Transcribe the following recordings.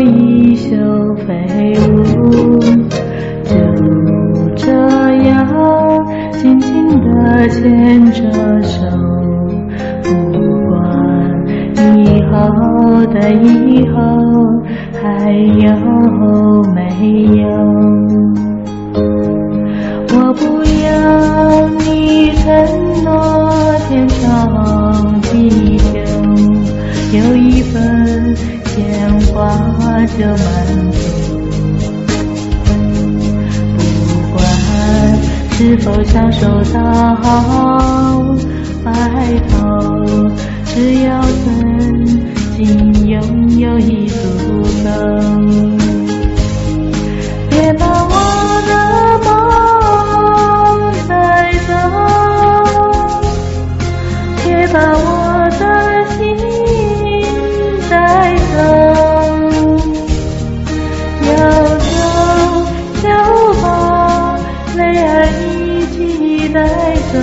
衣袖飞舞，就这样紧紧地牵着手，不管以后的以后还有没有。我不要你承诺天长地久，有一份牵挂就满足，不管是否享受到白头，只要曾经拥有已足够。别把我的梦带走，别把我的心带走，要走就把泪儿一起带走，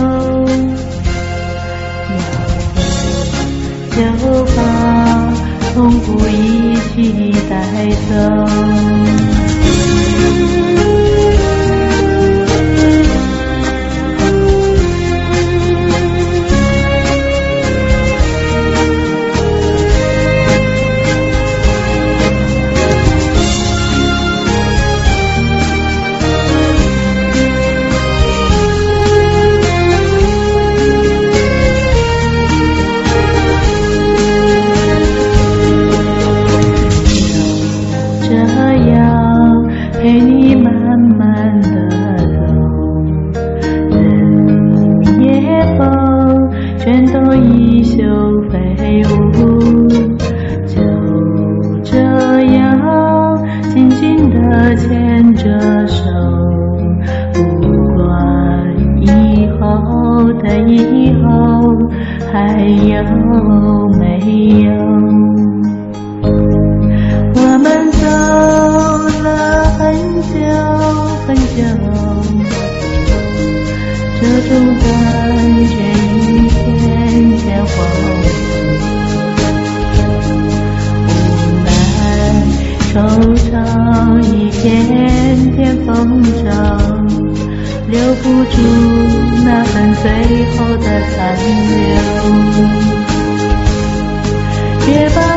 要走就把痛苦一起带走。陪你慢慢地走，任夜风全都衣袖飞舞，就这样紧紧地牵着手，不管以后的以后还有没有。我们走了很久，这种感觉一天天荒芜，无奈惆怅一天天疯长，留不住那份最后的残留。别把